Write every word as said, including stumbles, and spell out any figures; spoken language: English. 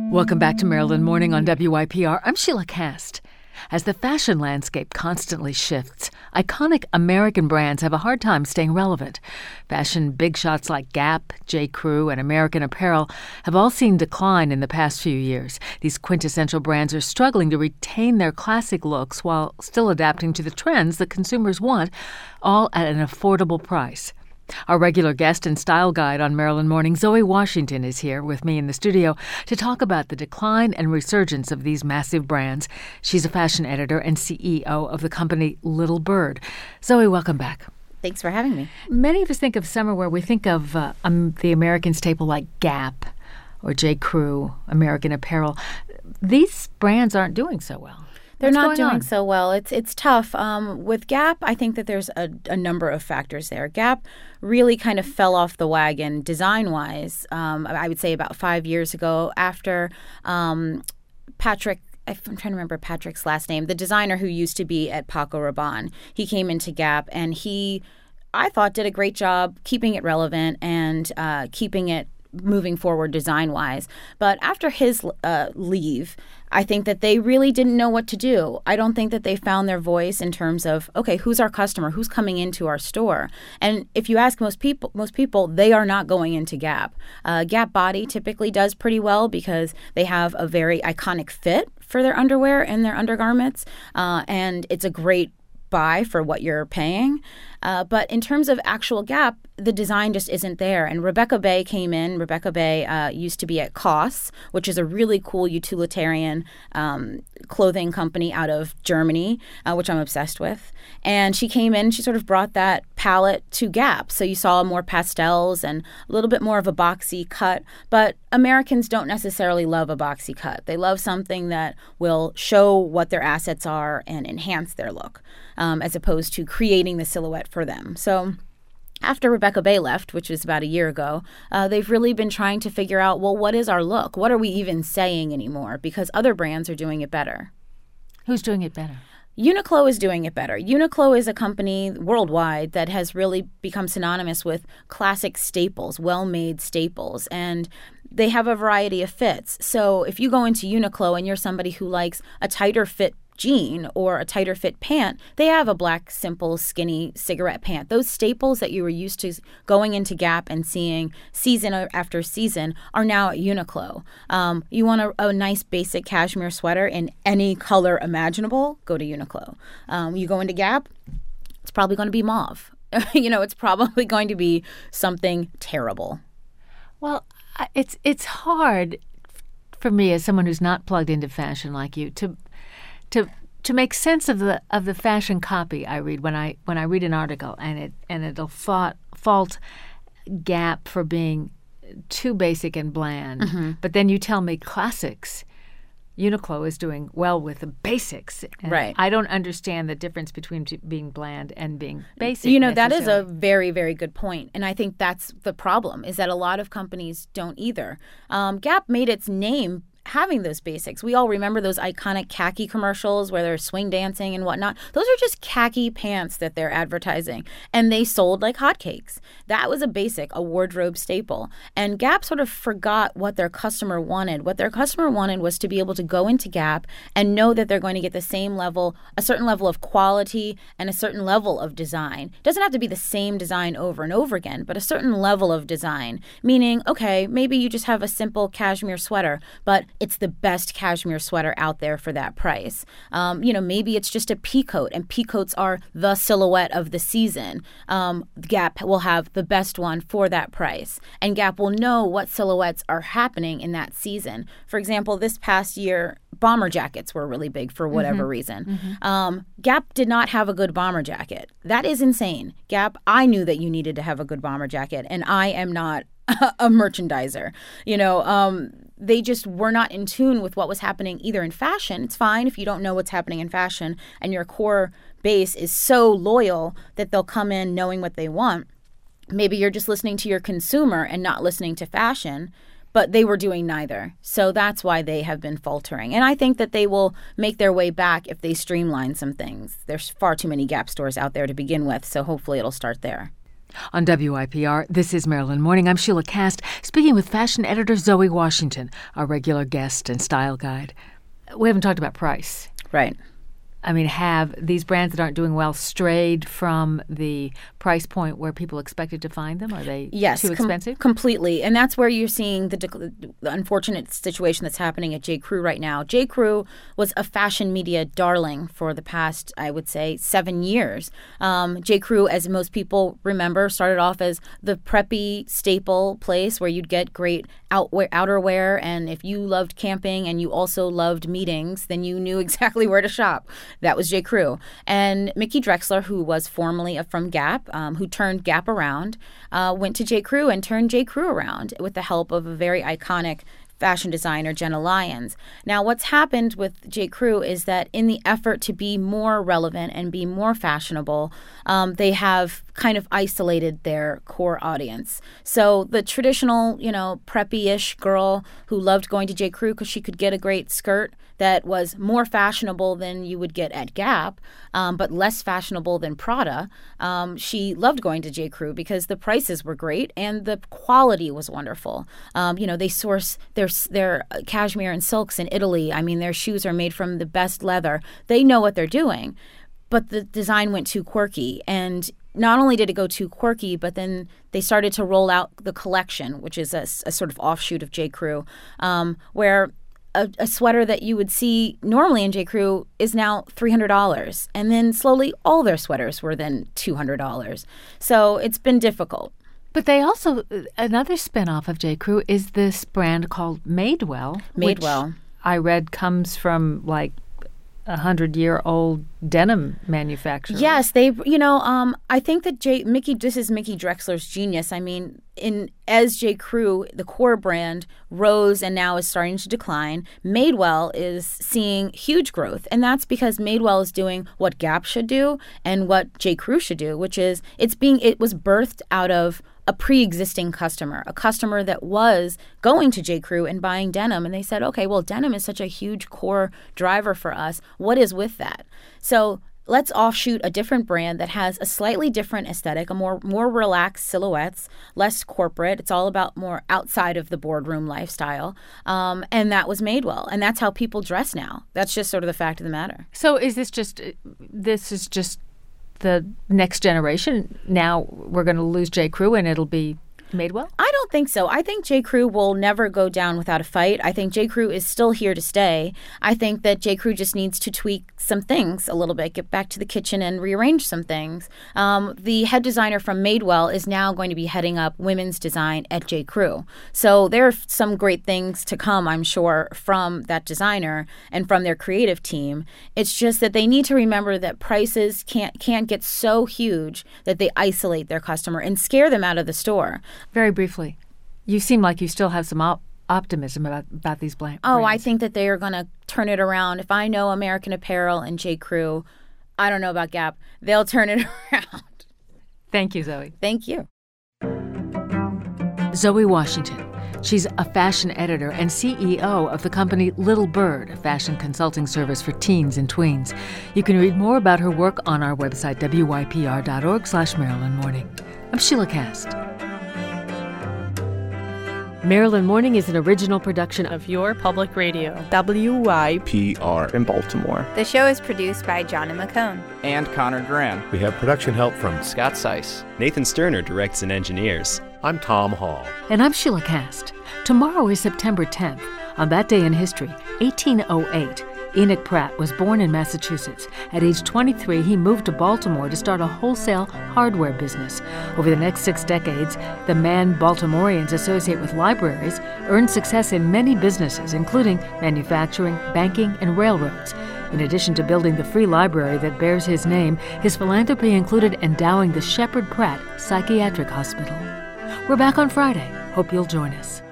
Welcome back to Maryland Morning on W Y P R. I'm Sheila Cast. As the fashion landscape constantly shifts, iconic American brands have a hard time staying relevant. Fashion big shots like Gap, J. Crew, and American Apparel have all seen decline in the past few years. These quintessential brands are struggling to retain their classic looks while still adapting to the trends that consumers want, all at an affordable price. Our regular guest and style guide on Maryland Morning, Zoe Washington, is here with me in the studio to talk about the decline and resurgence of these massive brands. She's a fashion editor and C E O of the company Little Bird. Zoe, welcome back. Thanks for having me. Many of us think of summer where we think of uh, um, the American staple like Gap or J. Crew, American Apparel. These brands aren't doing so well. They're What's not going doing on? so well. It's it's tough. Um, with Gap, I think that there's a, a number of factors there. Gap really kind of fell off the wagon design-wise, um, I would say about five years ago after um, Patrick I'm trying to remember Patrick's last name, the designer who used to be at Paco Rabanne. He came into Gap, and he, I thought, did a great job keeping it relevant and uh, keeping it moving forward design-wise. But after his uh, leave, I think that they really didn't know what to do. I don't think that they found their voice in terms of, okay, who's our customer? Who's coming into our store? And if you ask most people, most people, they are not going into Gap. Uh, Gap Body typically does pretty well because they have a very iconic fit for their underwear and their undergarments, uh, and it's a great buy for what you're paying. Uh, but in terms of actual Gap, the design just isn't there. And Rebecca Bay came in. Rebecca Bay uh, used to be at COS, which is a really cool utilitarian um, clothing company out of Germany, uh, which I'm obsessed with. And she came in, she sort of brought that palette to Gap. So you saw more pastels and a little bit more of a boxy cut. But Americans don't necessarily love a boxy cut. They love something that will show what their assets are and enhance their look, um, as opposed to creating the silhouette for them. So after Rebecca Bay left, which was about a year ago, uh, they've really been trying to figure out, well, what is our look? What are we even saying anymore? Because other brands are doing it better. Who's doing it better? Uniqlo is doing it better. Uniqlo is a company worldwide that has really become synonymous with classic staples, well-made staples, and they have a variety of fits. So if you go into Uniqlo and you're somebody who likes a tighter fit jean or a tighter fit pant, they have a black, simple, skinny cigarette pant. Those staples that you were used to going into Gap and seeing season after season are now at Uniqlo. Um, you want a, a nice basic cashmere sweater in any color imaginable, go to Uniqlo. Um, you go into Gap, it's probably going to be mauve. you know, it's probably going to be something terrible. Well, I- it's it's hard for me as someone who's not plugged into fashion like you to to to make sense of the of the fashion copy I read when I when I read an article and it and it'll fault fault Gap for being too basic and bland. Mm-hmm. But then you tell me classics, Uniqlo is doing well with the basics. And right. I don't understand the difference between t- being bland and being basic. You know, that is a very, very good point. And I think that's the problem, is that a lot of companies don't either. Um, Gap made its name having those basics. We all remember those iconic khaki commercials where they're swing dancing and whatnot. Those are just khaki pants that they're advertising, and they sold like hotcakes. That was a basic, a wardrobe staple. And Gap sort of forgot what their customer wanted. What their customer wanted was to be able to go into Gap and know that they're going to get the same level, a certain level of quality and a certain level of design. It doesn't have to be the same design over and over again, but a certain level of design, meaning, okay, maybe you just have a simple cashmere sweater, but it's the best cashmere sweater out there for that price. Um, you know, maybe it's just a peacoat, and peacoats are the silhouette of the season. Um, Gap will have the best one for that price, and Gap will know what silhouettes are happening in that season. For example, this past year, bomber jackets were really big for whatever mm-hmm. reason. Mm-hmm. Um, Gap did not have a good bomber jacket. That is insane. Gap, I knew that you needed to have a good bomber jacket, and I am not a merchandiser. You know, um, they just were not in tune with what was happening either in fashion. It's fine if you don't know what's happening in fashion and your core base is so loyal that they'll come in knowing what they want. Maybe you're just listening to your consumer and not listening to fashion, but they were doing neither. So that's why they have been faltering. And I think that they will make their way back if they streamline some things. There's far too many Gap stores out there to begin with, so hopefully it'll start there. On W I P R, this is Maryland Morning. I'm Sheila Cast, speaking with fashion editor Zoe Washington, our regular guest and style guide. We haven't talked about price. Right. I mean, have these brands that aren't doing well strayed from the price point where people expected to find them? Are they yes, too expensive? Com- completely. And that's where you're seeing the, de- the unfortunate situation that's happening at J. Crew right now. J. Crew was a fashion media darling for the past, I would say, seven years. Um, J. Crew, as most people remember, started off as the preppy staple place where you'd get great outwear, outerwear. And if you loved camping and you also loved meetings, then you knew exactly where to shop. That was J. Crew. And Mickey Drexler, who was formerly from Gap, um, who turned Gap around, uh, went to J. Crew and turned J. Crew around with the help of a very iconic fashion designer, Jenna Lyons. Now, what's happened with J. Crew is that in the effort to be more relevant and be more fashionable, um, they have kind of isolated their core audience. So the traditional, you know, preppy-ish girl who loved going to J. Crew because she could get a great skirt that was more fashionable than you would get at Gap, um, but less fashionable than Prada. Um, she loved going to J. Crew because the prices were great and the quality was wonderful. Um, you know, they source their their cashmere and silks in Italy. I mean, their shoes are made from the best leather. They know what they're doing, but the design went too quirky. And not only did it go too quirky, but then they started to roll out the collection, which is a, a sort of offshoot of J. Crew, um, where A, a sweater that you would see normally in J. Crew is now three hundred dollars. And then slowly all their sweaters were then two hundred dollars. So it's been difficult. But they also, another spinoff of J. Crew is this brand called Madewell. Madewell. Which I read comes from like a hundred-year-old denim manufacturer. Yes, they, you know, um, I think that J, Mickey, this is Mickey Drexler's genius. I mean, in as J. Crew, the core brand rose and now is starting to decline. Madewell is seeing huge growth, and that's because Madewell is doing what Gap should do and what J. Crew should do, which is it's being it was birthed out of a pre-existing customer, a customer that was going to J. Crew and buying denim. And they said, okay, well, denim is such a huge core driver for us. What is with that? So let's offshoot a different brand that has a slightly different aesthetic, a more more relaxed silhouettes, less corporate. It's all about more outside of the boardroom lifestyle. Um, and that was Madewell. And that's how people dress now. That's just sort of the fact of the matter. So is this just, this is just the next generation? Now we're going to lose J. Crew and it'll be Madewell? I don't think so. I think J. Crew will never go down without a fight. I think J. Crew is still here to stay. I think that J. Crew just needs to tweak some things a little bit, get back to the kitchen and rearrange some things. Um, the head designer from Madewell is now going to be heading up women's design at J. Crew. So there are some great things to come, I'm sure, from that designer and from their creative team. It's just that they need to remember that prices can't can't get so huge that they isolate their customer and scare them out of the store. Very briefly, you seem like you still have some op- optimism about, about these blank Oh, brands. I think that they are going to turn it around. If I know American Apparel and J. Crew, I don't know about Gap, they'll turn it around. Thank you, Zoe. Thank you. Zoe Washington. She's a fashion editor and C E O of the company Little Bird, a fashion consulting service for teens and tweens. You can read more about her work on our website, W Y P R dot org slash Maryland Morning. I'm Sheila Cast. Maryland Morning is an original production of Your Public Radio. W Y P R in Baltimore. The show is produced by John and McCone. And Connor Duran. We have production help from Scott Seiss. Nathan Sterner directs and engineers. I'm Tom Hall. And I'm Sheila Cast. Tomorrow is September tenth. On that day in history, eighteen oh eight, Enoch Pratt was born in Massachusetts. At age twenty-three, he moved to Baltimore to start a wholesale hardware business. Over the next six decades, the man Baltimoreans associate with libraries earned success in many businesses, including manufacturing, banking, and railroads. In addition to building the free library that bears his name, his philanthropy included endowing the Shepherd Pratt Psychiatric Hospital. We're back on Friday. Hope you'll join us.